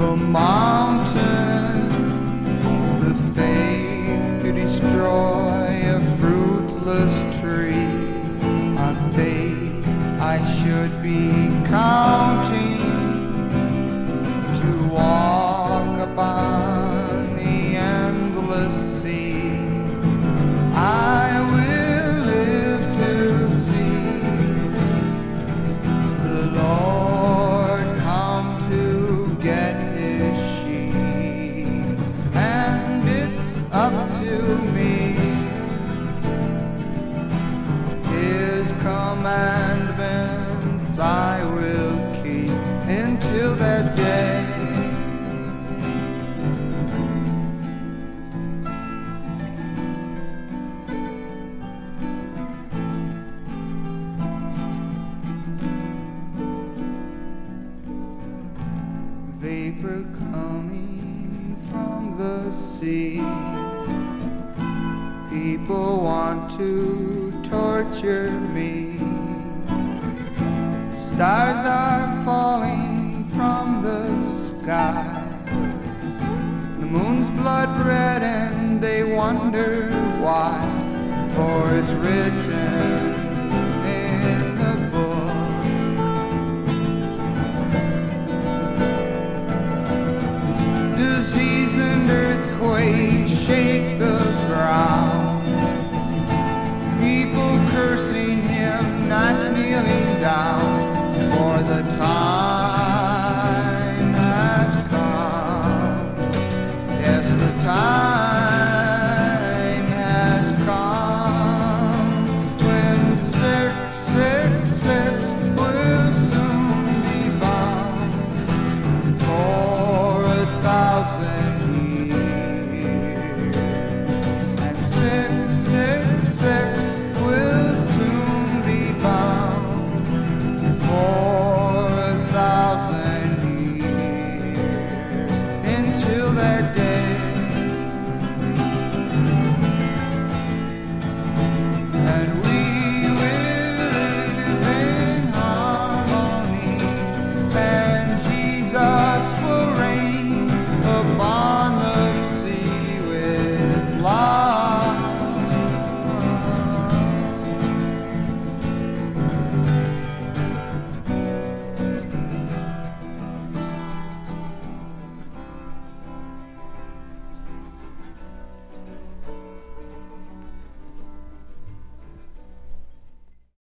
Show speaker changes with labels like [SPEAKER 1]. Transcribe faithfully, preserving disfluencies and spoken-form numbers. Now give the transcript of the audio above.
[SPEAKER 1] the mountain, the faith to destroy a fruitless tree. On faith I should be counting to walk upon the endless sea. I will live to see the Lord come to get his sheep, and it's up to me. His commandments I will keep until that day. Vapor coming from the sea. People want to torture me. Stars are falling from the sky. The moon's blood red and they wonder why. For it's written